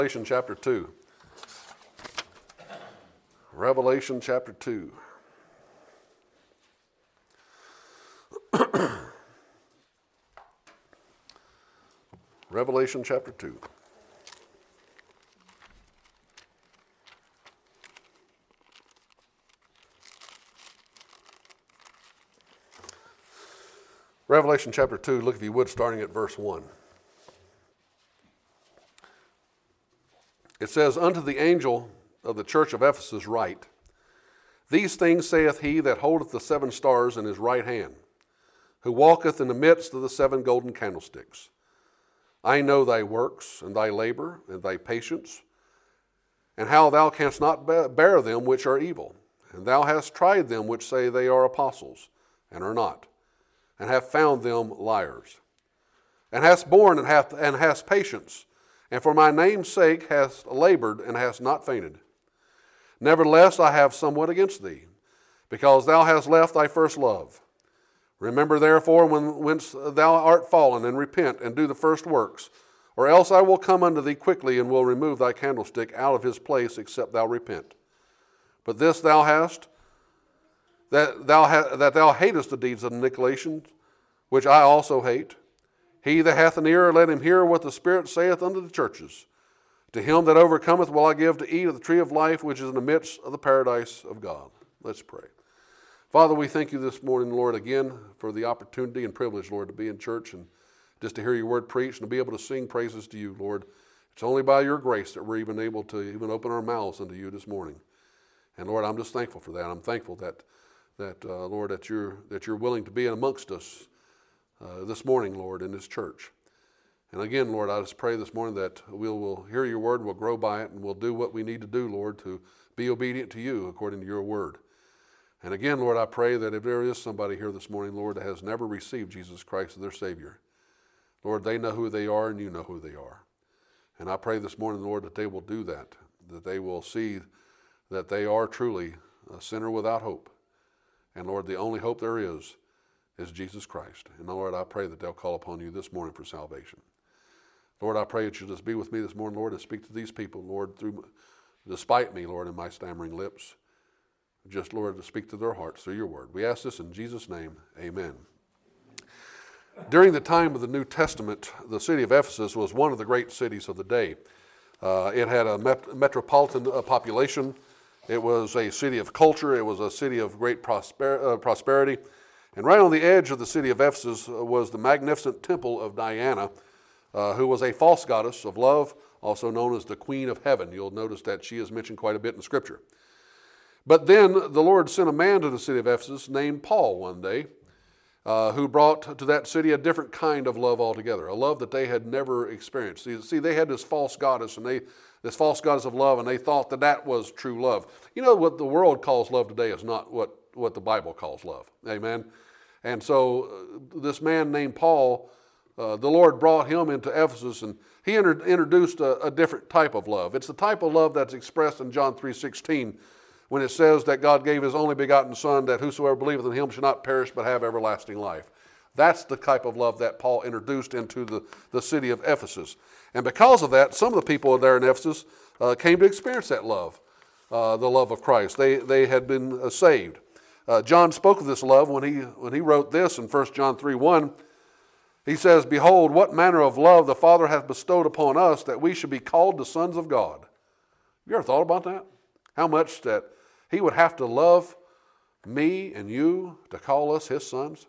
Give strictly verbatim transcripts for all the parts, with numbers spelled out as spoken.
Revelation chapter two. Revelation chapter two. Revelation chapter two. Revelation chapter two, look if you would, starting at verse one. It says, Unto the angel of the church of Ephesus write, These things saith he that holdeth the seven stars in his right hand, who walketh in the midst of the seven golden candlesticks. I know thy works, and thy labor, and thy patience, and how thou canst not bear them which are evil. And thou hast tried them which say they are apostles, and are not, and have found them liars. And hast borne and hath and hast patience, and for my name's sake hast labored and hast not fainted. Nevertheless, I have somewhat against thee, because thou hast left thy first love. Remember therefore when whence thou art fallen, and repent, and do the first works, or else I will come unto thee quickly, and will remove thy candlestick out of his place, except thou repent. But this thou hast, that thou ha- that thou hatest the deeds of the Nicolaitans, which I also hate. He that hath an ear, let him hear what the Spirit saith unto the churches. To him that overcometh will I give to eat of the tree of life, which is in the midst of the paradise of God. Let's pray. Father, we thank you this morning, Lord, again for the opportunity and privilege, Lord, to be in church and just to hear your word preached and to be able to sing praises to you, Lord. It's only by your grace that we're even able to even open our mouths unto you this morning. And Lord, I'm just thankful for that. I'm thankful that, that uh, Lord, that you're, that you're willing to be amongst us Uh, this morning, Lord, in this church. And again, Lord, I just pray this morning that we'll, we'll hear your word, we'll grow by it, and we'll do what we need to do, Lord, to be obedient to you according to your word. And again, Lord, I pray that if there is somebody here this morning, Lord, that has never received Jesus Christ as their Savior, Lord, they know who they are and you know who they are. And I pray this morning, Lord, that they will do that, that they will see that they are truly a sinner without hope. And Lord, the only hope there is is Jesus Christ. And Lord, I pray that they'll call upon you this morning for salvation. Lord, I pray that you'll just be with me this morning, Lord, and speak to these people, Lord, through, despite me, Lord, and my stammering lips. Just, Lord, to speak to their hearts through your word. We ask this in Jesus' name, amen. During the time of the New Testament, the city of Ephesus was one of the great cities of the day. Uh, it had a met- metropolitan uh, population. It was a city of culture. It was a city of great prosper- uh, prosperity. And right on the edge of the city of Ephesus was the magnificent temple of Diana, uh, who was a false goddess of love, also known as the Queen of Heaven. You'll notice that she is mentioned quite a bit in Scripture. But then the Lord sent a man to the city of Ephesus named Paul one day, uh, who brought to that city a different kind of love altogether, a love that they had never experienced. See, see they had this false goddess, and they this false goddess of love, and they thought that that was true love. You know, what the world calls love today is not what what the Bible calls love. Amen. And so uh, this man named Paul, uh, the Lord brought him into Ephesus, and he inter- introduced a, a different type of love. It's the type of love that's expressed in John three sixteen, when it says that God gave his only begotten Son, that whosoever believeth in him shall not perish but have everlasting life. That's the type of love that Paul introduced into the, the city of Ephesus. And because of that, some of the people there in Ephesus uh, came to experience that love, uh, the love of Christ. They, they had been uh, saved. Uh, John spoke of this love when he when he wrote this in First John three one. He says, Behold, what manner of love the Father hath bestowed upon us, that we should be called the sons of God. Have you ever thought about that? How much that he would have to love me and you to call us his sons?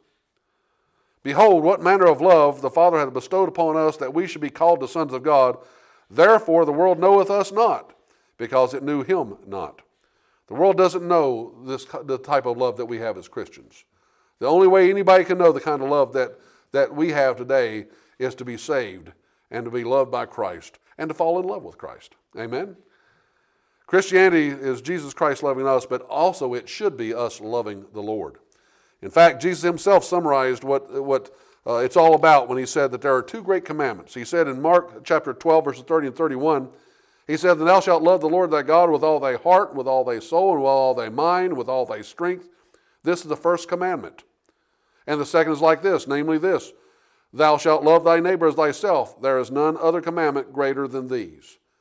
Behold, what manner of love the Father hath bestowed upon us, that we should be called the sons of God. Therefore the world knoweth us not, because it knew him not. The world doesn't know this the type of love that we have as Christians. The only way anybody can know the kind of love that, that we have today is to be saved and to be loved by Christ and to fall in love with Christ. Amen? Christianity is Jesus Christ loving us, but also it should be us loving the Lord. In fact, Jesus himself summarized what, what uh, it's all about when he said that there are two great commandments. He said in Mark chapter twelve, verses thirty and thirty-one, he said, Thou shalt love the Lord thy God with all thy heart, with all thy soul, and with all thy mind, with all thy strength. This is the first commandment. And the second is like this, namely this, Thou shalt love thy neighbor as thyself. There is none other commandment greater than these.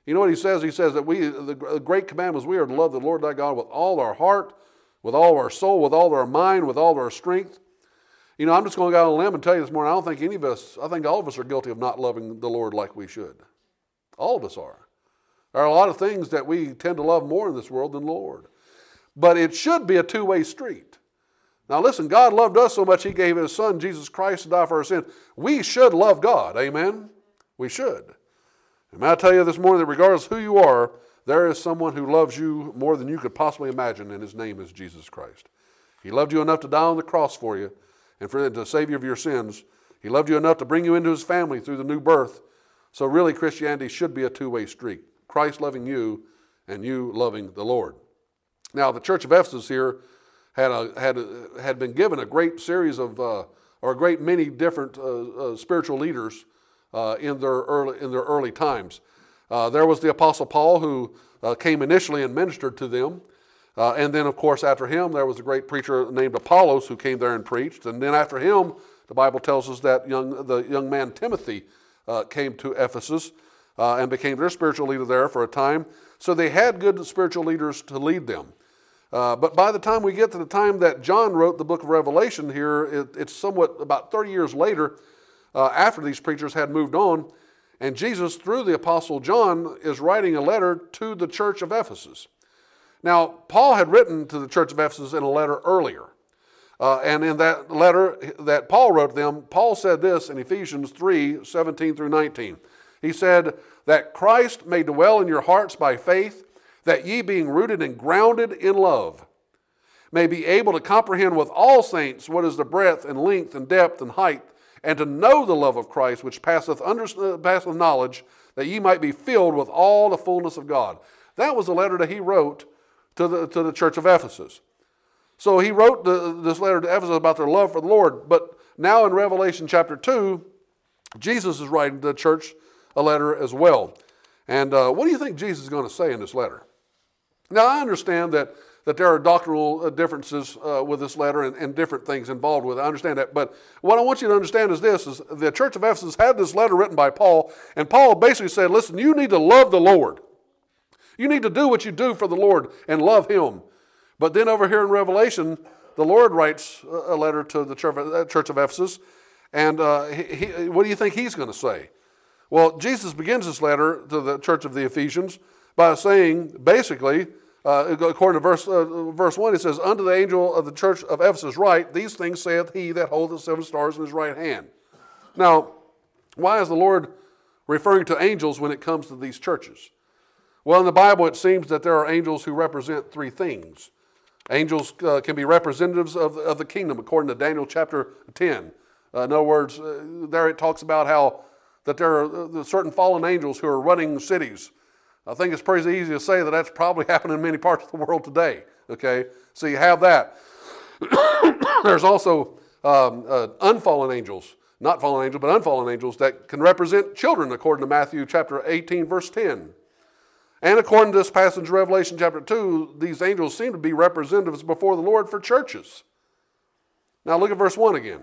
You know what he says? He says that we, the great commandment is we are to love the Lord thy God with all our heart, with all our soul, with all our mind, with all our strength. You know, I'm just going to go out on a limb and tell you this morning, I don't think any of us, I think all of us are guilty of not loving the Lord like we should. All of us are. There are a lot of things that we tend to love more in this world than the Lord. But it should be a two-way street. Now listen, God loved us so much he gave his son, Jesus Christ, to die for our sins. We should love God, amen? We should. And may I tell you this morning that regardless of who you are, there is someone who loves you more than you could possibly imagine, and his name is Jesus Christ. He loved you enough to die on the cross for you and for the Savior of your sins. He loved you enough to bring you into his family through the new birth. So really, Christianity should be a two-way street. Christ loving you and you loving the Lord. Now, the church of Ephesus here had a, had a, had been given a great series of, uh, or a great many different uh, uh, spiritual leaders uh, in their early in their early times. Uh, there was the Apostle Paul, who uh, came initially and ministered to them. Uh, and then, of course, after him, there was a great preacher named Apollos who came there and preached. And then after him, the Bible tells us that young the young man Timothy uh, came to Ephesus uh, and became their spiritual leader there for a time. So they had good spiritual leaders to lead them. Uh, but by the time we get to the time that John wrote the book of Revelation here, it, it's somewhat about thirty years later, uh, after these preachers had moved on, and Jesus, through the Apostle John, is writing a letter to the church of Ephesus. Now, Paul had written to the church of Ephesus in a letter earlier. Uh, and in that letter that Paul wrote to them, Paul said this in Ephesians three, seventeen through nineteen. He said, that Christ may dwell in your hearts by faith, that ye being rooted and grounded in love, may be able to comprehend with all saints what is the breadth and length and depth and height, and to know the love of Christ, which passeth, under, uh, passeth knowledge, that ye might be filled with all the fullness of God. That was the letter that he wrote to the, to the church of Ephesus. So he wrote the, this letter to Ephesus about their love for the Lord. But now in Revelation chapter two, Jesus is writing to the church a letter as well. And uh, what do you think Jesus is going to say in this letter? Now, I understand that, that there are doctrinal differences uh, with this letter and, and different things involved with it. I understand that. But what I want you to understand is this, is the church of Ephesus had this letter written by Paul, and Paul basically said, listen, you need to love the Lord. You need to do what you do for the Lord and love him. But then over here in Revelation, the Lord writes a letter to the church of Ephesus, and uh, he, he, what do you think he's going to say? Well, Jesus begins this letter to the church of the Ephesians by saying, basically, uh, according to verse, uh, verse one, it says, unto the angel of the church of Ephesus write, these things saith he that holdeth seven stars in his right hand. Now, why is the Lord referring to angels when it comes to these churches? Well, in the Bible, it seems that there are angels who represent three things. Angels uh, can be representatives of the, of the kingdom, according to Daniel chapter ten. Uh, in other words, uh, there it talks about how that there are uh, certain fallen angels who are running cities. I think it's pretty easy to say that that's probably happening in many parts of the world today. Okay, so you have that. There's also um, uh, unfallen angels, not fallen angels, but unfallen angels that can represent children, according to Matthew chapter eighteen, verse ten. And according to this passage in Revelation chapter two, these angels seem to be representatives before the Lord for churches. Now look at verse one again.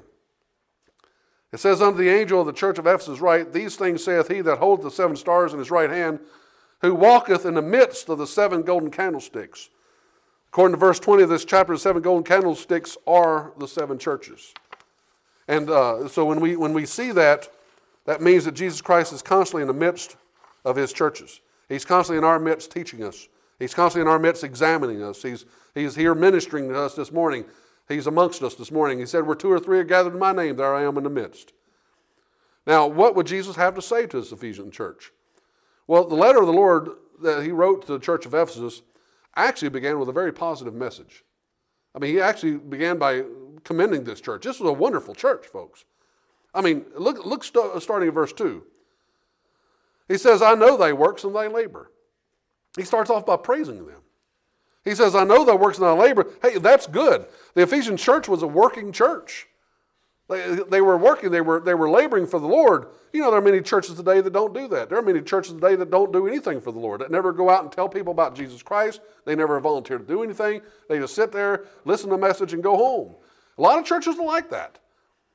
It says, unto the angel of the church of Ephesus write, these things saith he that holdeth the seven stars in his right hand, who walketh in the midst of the seven golden candlesticks. According to verse twenty of this chapter, the seven golden candlesticks are the seven churches. And uh, so when we when we see that, that means that Jesus Christ is constantly in the midst of his churches. He's constantly in our midst teaching us. He's constantly in our midst examining us. He's, he's here ministering to us this morning. He's amongst us this morning. He said, where two or three are gathered in my name, there I am in the midst. Now, what would Jesus have to say to this Ephesian church? Well, the letter of the Lord that he wrote to the church of Ephesus actually began with a very positive message. I mean, he actually began by commending this church. This was a wonderful church, folks. I mean, look, look st- starting at verse two. He says, I know thy works and thy labor. He starts off by praising them. He says, I know thy works and thy labor. Hey, that's good. The Ephesian church was a working church. They, they were working, they were, they were laboring for the Lord. You know, there are many churches today that don't do that. There are many churches today that don't do anything for the Lord, that never go out and tell people about Jesus Christ. They never volunteer to do anything. They just sit there, listen to the message, and go home. A lot of churches are like that,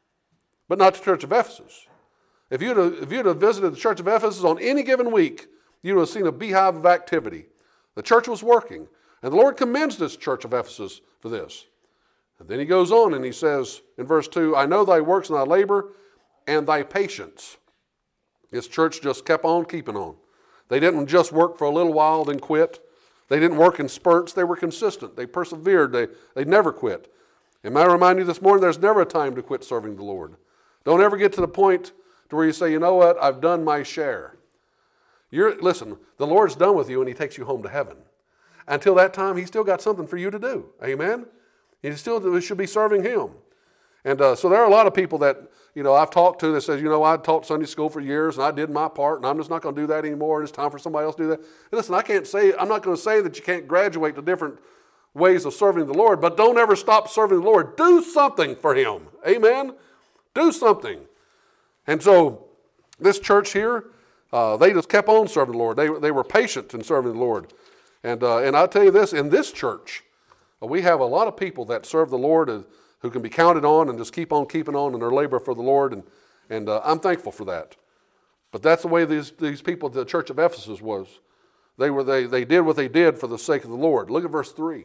but not the church of Ephesus. If you'd have, if you'd have visited the church of Ephesus on any given week, you would have seen a beehive of activity. The church was working. And the Lord commends this church of Ephesus for this. And then he goes on and he says in verse two, I know thy works and thy labor and thy patience. This church just kept on keeping on. They didn't just work for a little while then quit. They didn't work in spurts. They were consistent. They persevered. They, they never quit. And may I remind you this morning, there's never a time to quit serving the Lord. Don't ever get to the point to where you say, you know what, I've done my share. You're, listen, the Lord's done with you and he takes you home to heaven. Until that time, he's still got something for you to do. Amen? You still should be serving him. And uh, so there are a lot of people that, you know, I've talked to that says, you know, I taught Sunday school for years and I did my part and I'm just not going to do that anymore and it's time for somebody else to do that. And listen, I can't say, I'm not going to say that you can't graduate to different ways of serving the Lord, but don't ever stop serving the Lord. Do something for him. Amen? Do something. And so this church here, uh, they just kept on serving the Lord. They, they were patient in serving the Lord. And, uh, and I'll tell you this, in this church, uh, we have a lot of people that serve the Lord uh, who can be counted on and just keep on keeping on in their labor for the Lord. And, and uh, I'm thankful for that. But that's the way these, these people at the church of Ephesus was. They, were, they, they did what they did for the sake of the Lord. Look at verse three.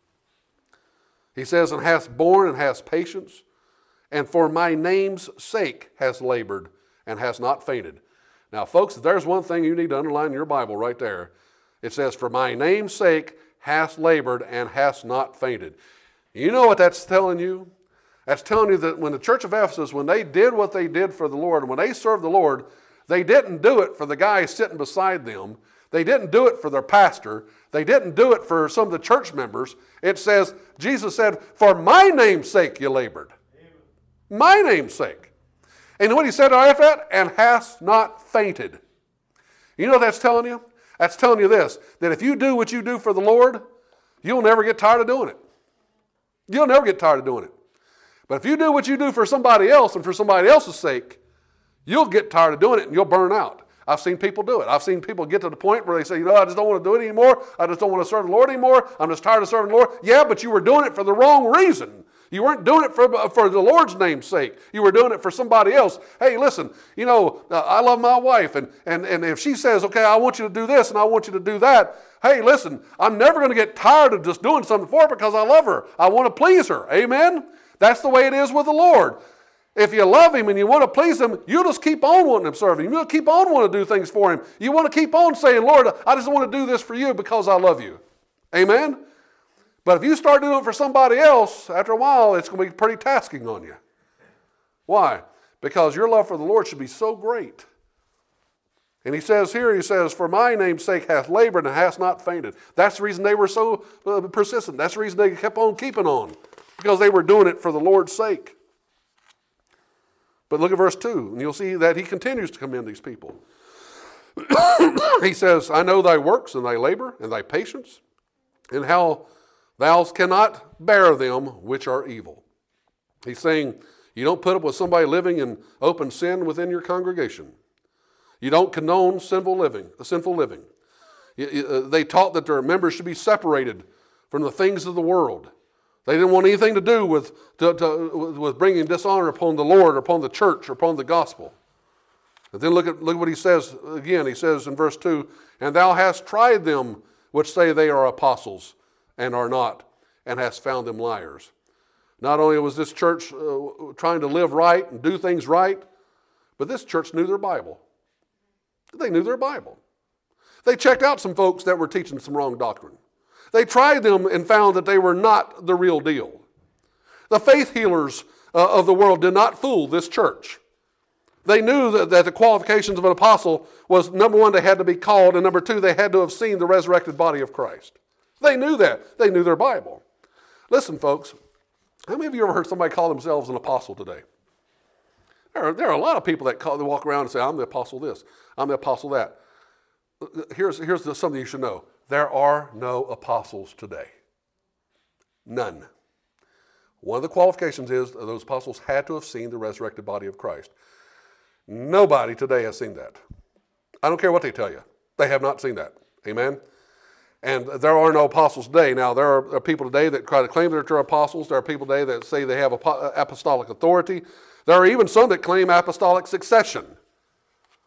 He says, and hast borne and hast patience, and for my name's sake has labored and has not fainted. Now, folks, there's one thing you need to underline in your Bible right there. It says, for my name's sake hast labored and hast not fainted. You know what that's telling you? That's telling you that when the church of Ephesus, when they did what they did for the Lord, and when they served the Lord, they didn't do it for the guy sitting beside them. They didn't do it for their pastor. They didn't do it for some of the church members. It says, Jesus said, for my name's sake you labored. Amen. My name's sake. And what he said after that, and hast not fainted. You know what that's telling you? That's telling you this, that if you do what you do for the Lord, you'll never get tired of doing it. You'll never get tired of doing it. But if you do what you do for somebody else and for somebody else's sake, you'll get tired of doing it and you'll burn out. I've seen people do it. I've seen people get to the point where they say, you know, I just don't want to do it anymore. I just don't want to serve the Lord anymore. I'm just tired of serving the Lord. Yeah, but you were doing it for the wrong reason. You weren't doing it for, for the Lord's name's sake. You were doing it for somebody else. Hey, listen, you know, uh, I love my wife, and, and, and if she says, okay, I want you to do this and I want you to do that, hey, listen, I'm never going to get tired of just doing something for her because I love her. I want to please her. Amen? That's the way it is with the Lord. If you love him and you want to please him, you just keep on wanting to serve him. You'll keep on wanting to do things for him. You want to keep on saying, Lord, I just want to do this for you because I love you. Amen? But if you start doing it for somebody else, after a while, it's going to be pretty tasking on you. Why? Because your love for the Lord should be so great. And he says here, he says, for my name's sake hath labored and hath not fainted. That's the reason they were so uh, persistent. That's the reason they kept on keeping on. Because they were doing it for the Lord's sake. But look at verse two, and you'll see that he continues to commend these people. He says, I know thy works and thy labor and thy patience, and how thou cannot bear them which are evil. He's saying, you don't put up with somebody living in open sin within your congregation. You don't condone sinful living, sinful living. They taught that their members should be separated from the things of the world. They didn't want anything to do with, to, to, with bringing dishonor upon the Lord, or upon the church, or upon the gospel. And then look at, look at what he says again. He says in verse two, and thou hast tried them which say they are apostles and are not, and hast found them liars. Not only was this church uh, trying to live right and do things right, but this church knew their Bible. They knew their Bible. They checked out some folks that were teaching some wrong doctrine. They tried them and found that they were not the real deal. The faith healers uh, of the world did not fool this church. They knew that, that the qualifications of an apostle was, number one, they had to be called, and number two, they had to have seen the resurrected body of Christ. They knew that. They knew their Bible. Listen, folks, how many of you ever heard somebody call themselves an apostle today? There are, there are a lot of people that, call, that walk around and say, I'm the apostle this, I'm the apostle that. Here's, here's the, something you should know. There are no apostles today. None. One of the qualifications is that those apostles had to have seen the resurrected body of Christ. Nobody today has seen that. I don't care what they tell you. They have not seen that. Amen? And there are no apostles today. Now, there are people today that try to claim that they're apostles. There are people today that say they have apostolic authority. There are even some that claim apostolic succession.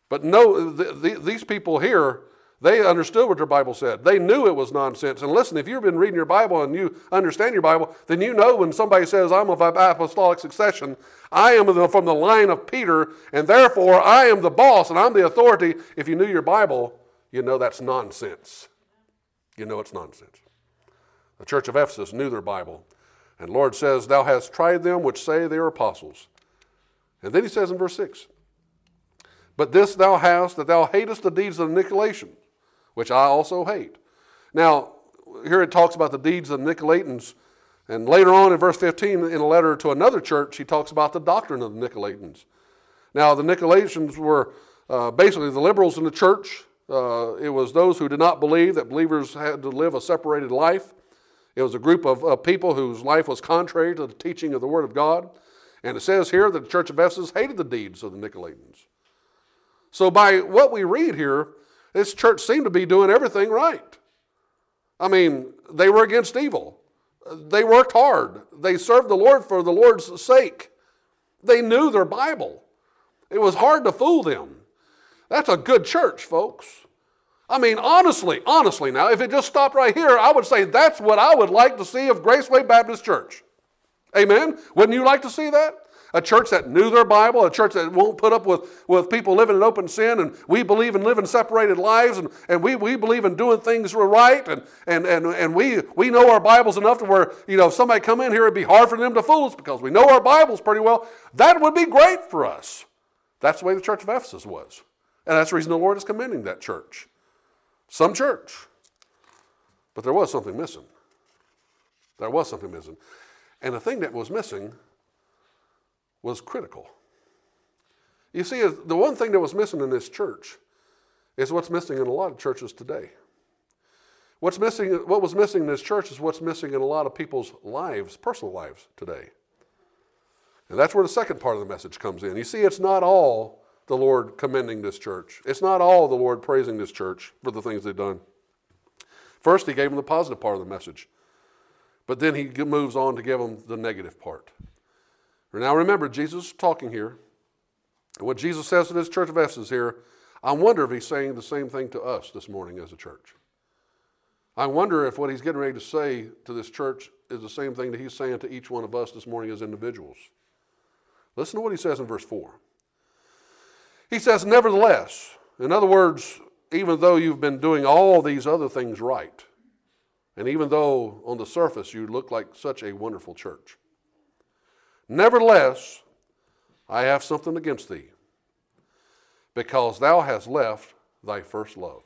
But no, the, the, these people here, they understood what their Bible said. They knew it was nonsense. And listen, if you've been reading your Bible and you understand your Bible, then you know when somebody says, I'm of apostolic succession, I am from the line of Peter, and therefore I am the boss and I'm the authority. If you knew your Bible, you know that's nonsense. You know it's nonsense. The church of Ephesus knew their Bible. And the Lord says, thou hast tried them which say they are apostles. And then he says in verse six, but this thou hast, that thou hatest the deeds of the Nicolaitans, which I also hate. Now, here it talks about the deeds of the Nicolaitans. And later on in verse fifteen, in a letter to another church, he talks about the doctrine of the Nicolaitans. Now, the Nicolaitans were uh, basically the liberals in the church. Uh, it was those who did not believe that believers had to live a separated life. It was a group of uh, people whose life was contrary to the teaching of the Word of God. And it says here that the church of Ephesus hated the deeds of the Nicolaitans. So by what we read here, this church seemed to be doing everything right. I mean, they were against evil. They worked hard. They served the Lord for the Lord's sake. They knew their Bible. It was hard to fool them. That's a good church, folks. I mean, honestly, honestly now, if it just stopped right here, I would say that's what I would like to see of Graceway Baptist Church. Amen? Wouldn't you like to see that? A church that knew their Bible, a church that won't put up with, with people living in open sin, and we believe in living separated lives, and, and we, we believe in doing things right, and, and, and, and we, we know our Bibles enough to where, you know, if somebody come in here, it'd be hard for them to fool us because we know our Bibles pretty well. That would be great for us. That's the way the church of Ephesus was. And that's the reason the Lord is commending that church. Some church. But there was something missing. There was something missing. And the thing that was missing was critical. You see, the one thing that was missing in this church is what's missing in a lot of churches today. What's missing, what was missing in this church is what's missing in a lot of people's lives, personal lives today. And that's where the second part of the message comes in. You see, it's not all the Lord commending this church. It's not all the Lord praising this church for the things they've done. First, he gave them the positive part of the message. But then he moves on to give them the negative part. Now remember, Jesus is talking here. And what Jesus says to this church of Ephesus here, I wonder if he's saying the same thing to us this morning as a church. I wonder if what he's getting ready to say to this church is the same thing that he's saying to each one of us this morning as individuals. Listen to what he says in verse four. He says, nevertheless, in other words, even though you've been doing all these other things right, and even though on the surface you look like such a wonderful church, nevertheless, I have something against thee, because thou hast left thy first love.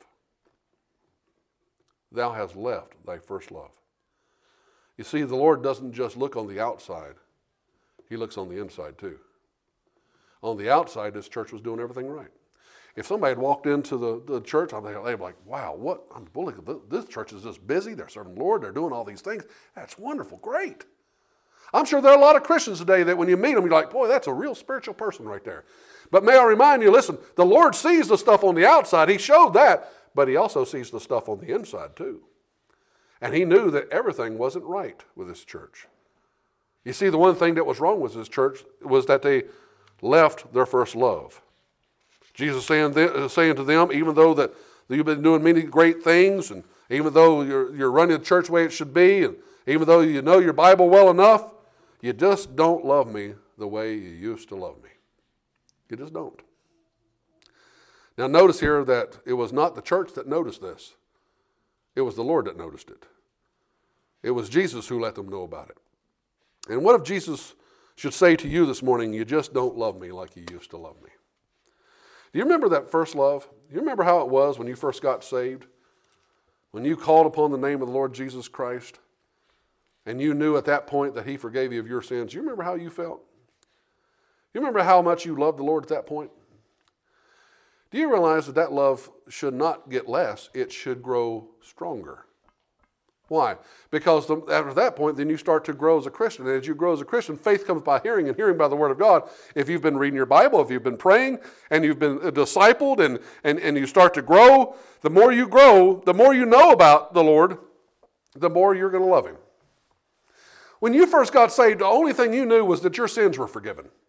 Thou hast left thy first love. You see, the Lord doesn't just look on the outside. He looks on the inside too. On the outside, this church was doing everything right. If somebody had walked into the, the church, I'd be like, wow, what? I'm, well, this church is just busy. They're serving the Lord. They're doing all these things. That's wonderful. Great. I'm sure there are a lot of Christians today that when you meet them, you're like, boy, that's a real spiritual person right there. But may I remind you, listen, the Lord sees the stuff on the outside. He showed that, but he also sees the stuff on the inside too. And he knew that everything wasn't right with this church. You see, the one thing that was wrong with this church was that they left their first love. Jesus saying, saying to them, even though that you've been doing many great things, and even though you're, you're running the church the way it should be, and even though you know your Bible well enough, you just don't love me the way you used to love me. You just don't. Now notice here that it was not the church that noticed this. It was the Lord that noticed it. It was Jesus who let them know about it. And what if Jesus should say to you this morning, you just don't love me like you used to love me? Do you remember that first love? Do you remember how it was when you first got saved? When you called upon the name of the Lord Jesus Christ, and you knew at that point that he forgave you of your sins. Do you remember how you felt? Do you remember how much you loved the Lord at that point? Do you realize that that love should not get less, it should grow stronger? Why? Because the, after that point, then you start to grow as a Christian. And as you grow as a Christian, faith comes by hearing, and hearing by the Word of God. If you've been reading your Bible, if you've been praying, and you've been discipled, and, and, and you start to grow, the more you grow, the more you know about the Lord, the more you're going to love him. When you first got saved, the only thing you knew was that your sins were forgiven.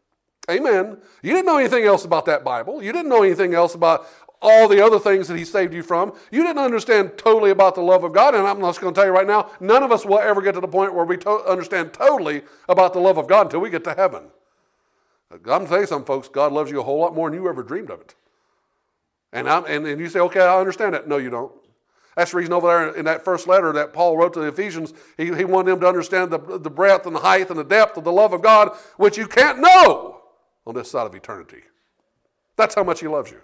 Amen. You didn't know anything else about that Bible. You didn't know anything else about all the other things that he saved you from. You didn't understand totally about the love of God. And I'm just going to tell you right now, none of us will ever get to the point where we to- understand totally about the love of God until we get to heaven. I'm going to tell you something, folks. God loves you a whole lot more than you ever dreamed of it. And, I'm, and, and you say, okay, I understand that. No, you don't. That's the reason over there in that first letter that Paul wrote to the Ephesians, he, he wanted them to understand the, the breadth and the height and the depth of the love of God, which you can't know on this side of eternity. That's how much he loves you.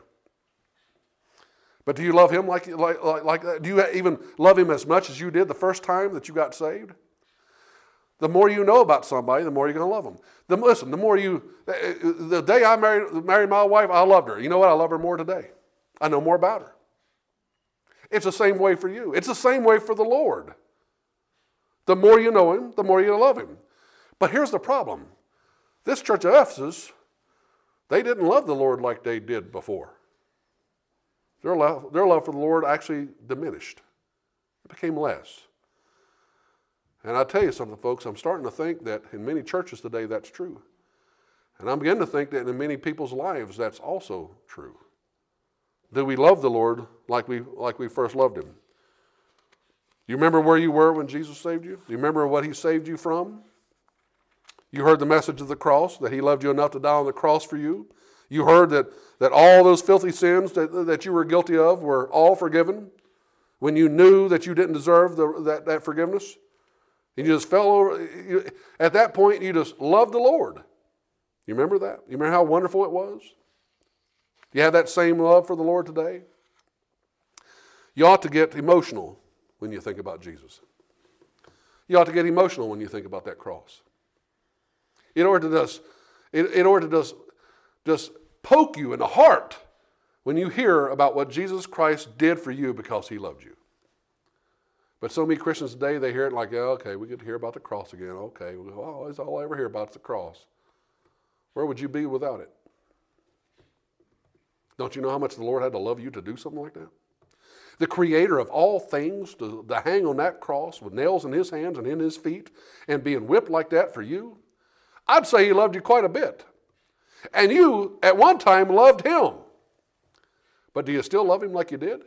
But do you love him like, like, like, like that? Do you even love him as much as you did the first time that you got saved? The more you know about somebody, the more you're going to love them. The, listen, the more you, the day I married, married my wife, I loved her. You know what? I love her more today. I know more about her. It's the same way for you. It's the same way for the Lord. The more you know him, the more you love him. But here's the problem. This church of Ephesus, they didn't love the Lord like they did before. Their love, their love for the Lord actually diminished. It became less. And I tell you something, folks, I'm starting to think that in many churches today that's true. And I'm beginning to think that in many people's lives that's also true. Do we love the Lord like we, like we first loved him? You remember where you were when Jesus saved you? Do you remember what he saved you from? You heard the message of the cross, that he loved you enough to die on the cross for you. You heard that, that all those filthy sins that, that you were guilty of were all forgiven when you knew that you didn't deserve the, that, that forgiveness. And you just fell over. You, at that point, you just loved the Lord. You remember that? You remember how wonderful it was? You have that same love for the Lord today? You ought to get emotional when you think about Jesus. You ought to get emotional when you think about that cross. In order to just, in, in order to just, just poke you in the heart when you hear about what Jesus Christ did for you because he loved you. But so many Christians today, they hear it like, oh, okay, we get to hear about the cross again. Okay, well, that's all I ever hear about is the cross. Where would you be without it? Don't you know how much the Lord had to love you to do something like that? The creator of all things to, to hang on that cross with nails in his hands and in his feet and being whipped like that for you? I'd say he loved you quite a bit. And you, at one time, loved him. But do you still love him like you did?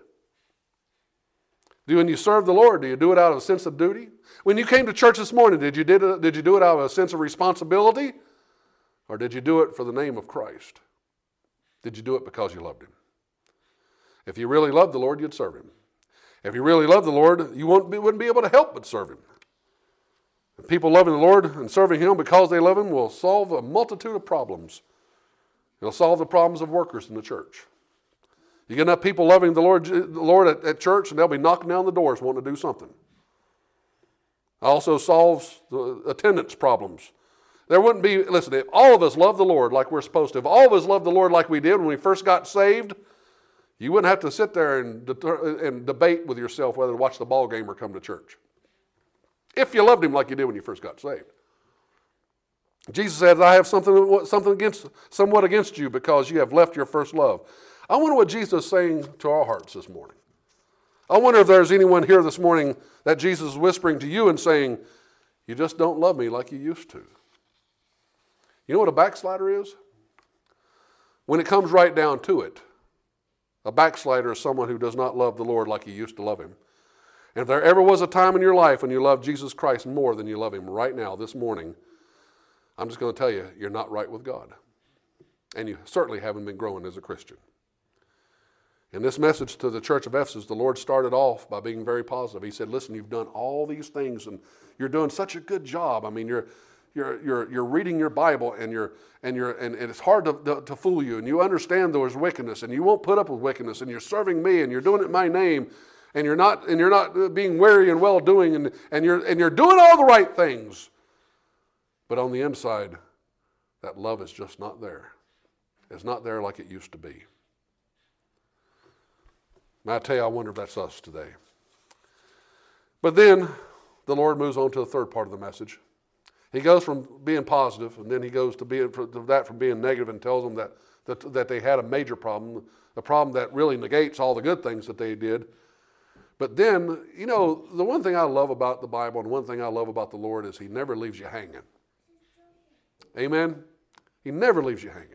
Do when you serve the Lord, do you do it out of a sense of duty? When you came to church this morning, did you, did, it, did you do it out of a sense of responsibility? Or did you do it for the name of Christ? Did you do it because you loved him? If you really loved the Lord, you'd serve him. If you really loved the Lord, you wouldn't be, wouldn't be able to help but serve him. And people loving the Lord and serving him because they love him will solve a multitude of problems. It'll solve the problems of workers in the church. You get enough people loving the Lord, the Lord at, at church, and they'll be knocking down the doors wanting to do something. It also solves the attendance problems. There wouldn't be, listen, if all of us love the Lord like we're supposed to, if all of us love the Lord like we did when we first got saved, you wouldn't have to sit there and, deter, and debate with yourself whether to watch the ball game or come to church. If you loved him like you did when you first got saved. Jesus said, I have something, something against, somewhat against you because you have left your first love. I wonder what Jesus is saying to our hearts this morning. I wonder if there's anyone here this morning that Jesus is whispering to you and saying, you just don't love me like you used to. You know what a backslider is? When it comes right down to it, a backslider is someone who does not love the Lord like he used to love him. And if there ever was a time in your life when you loved Jesus Christ more than you love him right now, this morning, I'm just going to tell you, you're not right with God. And you certainly haven't been growing as a Christian. In this message to the church of Ephesus, the Lord started off by being very positive. He said, listen, you've done all these things and you're doing such a good job. I mean, you're you're you're you're reading your Bible and you're and you're and, and it's hard to, to, to fool you, and you understand there was wickedness and you won't put up with wickedness, and you're serving me and you're doing it in my name, and you're not and you're not being wary and well doing, and, and you're and you're doing all the right things. But on the inside, that love is just not there. It's not there like it used to be. And I tell you, I wonder if that's us today. But then the Lord moves on to the third part of the message. He goes from being positive, and then he goes to, being, to that from being negative and tells them that, that, that they had a major problem, a problem that really negates all the good things that they did. But then, you know, the one thing I love about the Bible and one thing I love about the Lord is he never leaves you hanging. Amen? He never leaves you hanging.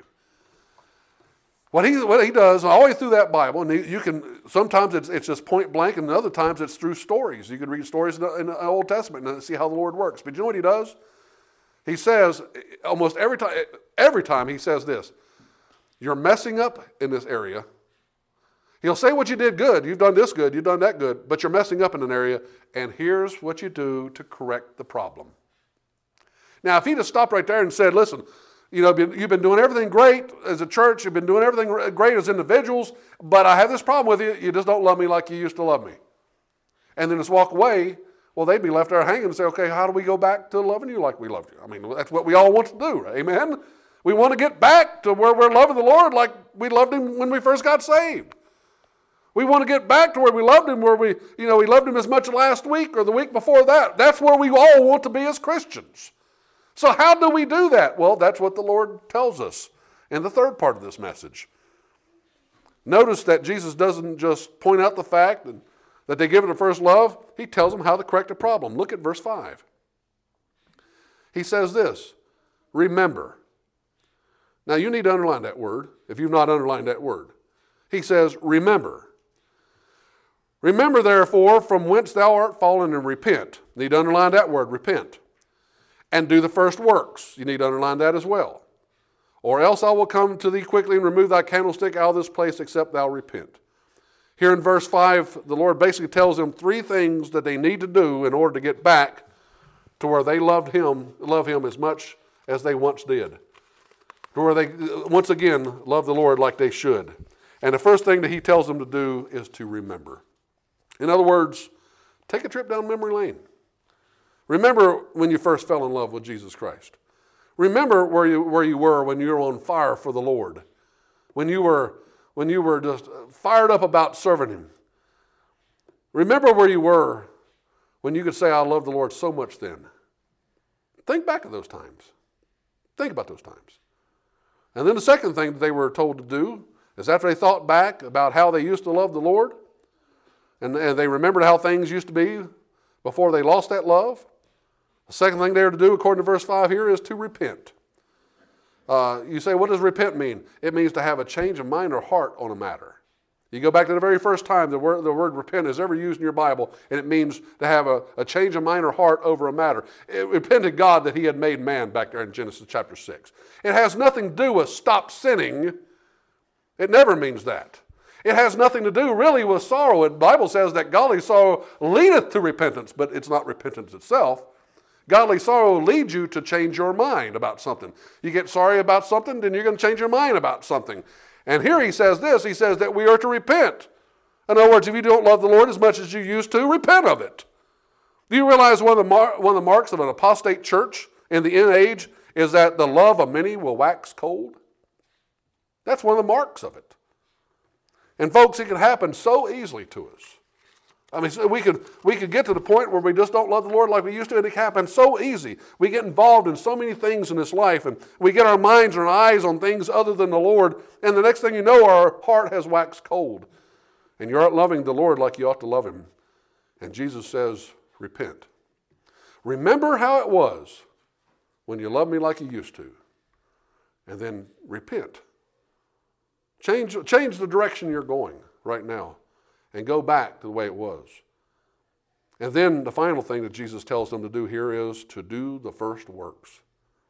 What he, what he does all the way through that Bible, and he, you can, sometimes it's, it's just point blank, and other times it's through stories. You can read stories in the, in the Old Testament and see how the Lord works. But you know what he does? He says, almost every time, every time he says this, you're messing up in this area. He'll say what you did good. You've done this good. You've done that good. But you're messing up in an area, and here's what you do to correct the problem. Now, if he just stopped right there and said, listen, you know, you've been doing everything great as a church. You've been doing everything great as individuals, but I have this problem with you. You just don't love me like you used to love me. And then just walk away. Well, they'd be left there hanging and say, okay, how do we go back to loving you like we loved you? I mean, that's what we all want to do, amen? We want to get back to where we're loving the Lord like we loved him when we first got saved. We want to get back to where we loved him, where we, you know, we loved him as much last week or the week before that. That's where we all want to be as Christians. So how do we do that? Well, that's what the Lord tells us in the third part of this message. Notice that Jesus doesn't just point out the fact that they give it a first love. He tells them how to correct the problem. Look at verse five. He says this, remember. Now you need to underline that word if you've not underlined that word. He says, remember. Remember therefore from whence thou art fallen and repent. You need to underline that word, repent. And do the first works. You need to underline that as well. Or else I will come to thee quickly and remove thy candlestick out of this place except thou repent. Here in verse five, the Lord basically tells them three things that they need to do in order to get back to where they loved him, love him as much as they once did. To where they, once again, love the Lord like they should. And the first thing that he tells them to do is to remember. In other words, take a trip down memory lane. Remember when you first fell in love with Jesus Christ. Remember where you, where you were when you were on fire for the Lord. When you were, when you were just fired up about serving him. Remember where you were when you could say, I love the Lord so much then. Think back at those times. Think about those times. And then the second thing that they were told to do is after they thought back about how they used to love the Lord, and, and they remembered how things used to be before they lost that love, the second thing they are to do, according to verse five here, is to repent. Uh, you say, what does repent mean? It means to have a change of mind or heart on a matter. You go back to the very first time the word, the word repent is ever used in your Bible, and it means to have a, a change of mind or heart over a matter. It repented God that he had made man back there in Genesis chapter six. It has nothing to do with stop sinning. It never means that. It has nothing to do really with sorrow. The Bible says that godly sorrow leadeth to repentance, but it's not repentance itself. Godly sorrow leads you to change your mind about something. You get sorry about something, then you're going to change your mind about something. And here he says this, he says that we are to repent. In other words, if you don't love the Lord as much as you used to, repent of it. Do you realize one of the, mar- one of the marks of an apostate church in the end age is that the love of many will wax cold? That's one of the marks of it. And folks, it can happen so easily to us. I mean, so we could we could get to the point where we just don't love the Lord like we used to, and it happens so easy. We get involved in so many things in this life, and we get our minds and our eyes on things other than the Lord, and the next thing you know, our heart has waxed cold. And you aren't loving the Lord like you ought to love him. And Jesus says, repent. Remember how it was when you loved me like you used to. And then repent. Change, change the direction you're going right now. And go back to the way it was. And then the final thing that Jesus tells them to do here is to do the first works.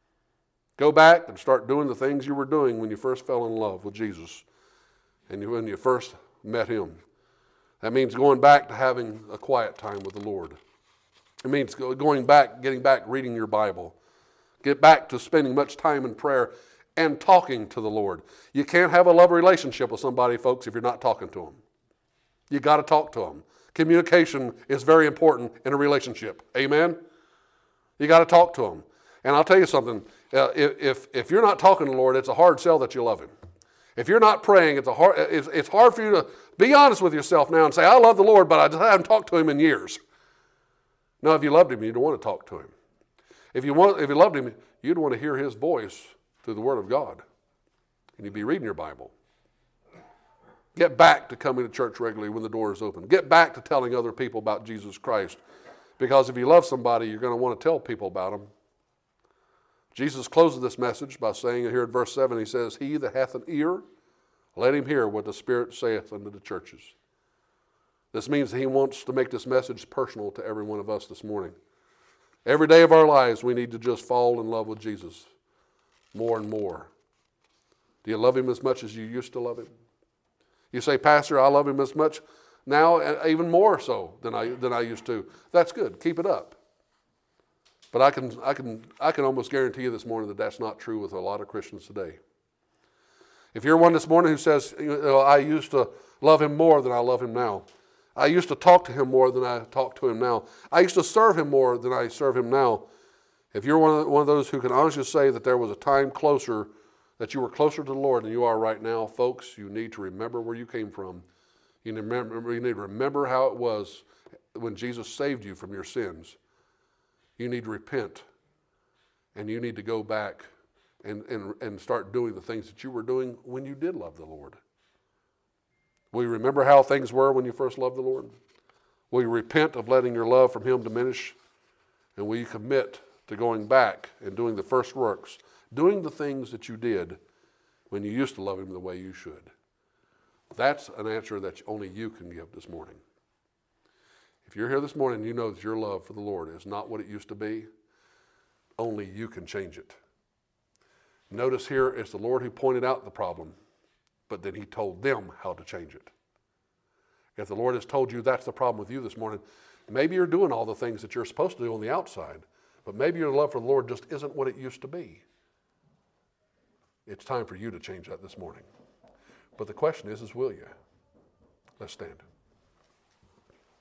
Go back and start doing the things you were doing when you first fell in love with Jesus and you, when you first met him. That means going back to having a quiet time with the Lord. It means going back, getting back, reading your Bible. Get back to spending much time in prayer and talking to the Lord. You can't have a love relationship with somebody, folks, if you're not talking to them. You got to talk to them. Communication is very important in a relationship. Amen? You got to talk to them. And I'll tell you something. Uh, if, if you're not talking to the Lord, it's a hard sell that you love him. If you're not praying, it's, a hard, it's, it's hard for you to be honest with yourself now and say, I love the Lord, but I just haven't talked to him in years. No, if you loved him, you'd want to talk to him. If you, want, if you loved him, you'd want to hear his voice through the Word of God. And you'd be reading your Bible. Get back to coming to church regularly when the door is open. Get back to telling other people about Jesus Christ. Because if you love somebody, you're going to want to tell people about him. Jesus closes this message by saying here in verse seven, he says, he that hath an ear, let him hear what the Spirit saith unto the churches. This means that he wants to make this message personal to every one of us this morning. Every day of our lives, we need to just fall in love with Jesus more and more. Do you love him as much as you used to love him? You say, Pastor, I love him as much now, and even more so than I than I used to. That's good. Keep it up. But I can I can I can almost guarantee you this morning that that's not true with a lot of Christians today. If you're one this morning who says, you know, I used to love him more than I love him now. I used to talk to him more than I talk to him now. I used to serve him more than I serve him now. If you're one of, one of those who can honestly say that there was a time closer, that you were closer to the Lord than you are right now, folks, you need to remember where you came from. You need to remember, you need to remember how it was when Jesus saved you from your sins. You need to repent, and you need to go back and, and, and start doing the things that you were doing when you did love the Lord. Will you remember how things were when you first loved the Lord? Will you repent of letting your love from him diminish? And will you commit to going back and doing the first works, doing the things that you did when you used to love him the way you should? That's an answer that only you can give this morning. If you're here this morning and you know that your love for the Lord is not what it used to be, only you can change it. Notice here it's the Lord who pointed out the problem, but then he told them how to change it. If the Lord has told you that's the problem with you this morning, maybe you're doing all the things that you're supposed to do on the outside, but maybe your love for the Lord just isn't what it used to be. It's time for you to change that this morning. But the question is, is will you? Let's stand.